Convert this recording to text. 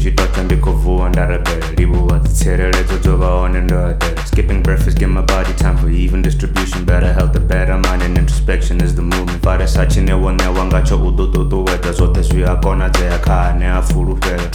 tshitotha ndi khou vuwa nda rebela livhuwa dzitsireledzo dzo vha hone ndo eḓela skipping breakfast give my body time for even distribution better health the better mind and introspection is the movement faresa tshine wo ṋewa ngatsho u ḓo ṱuṱuwedza zwoṱhe zwi a konadzea kha ane a fulufhela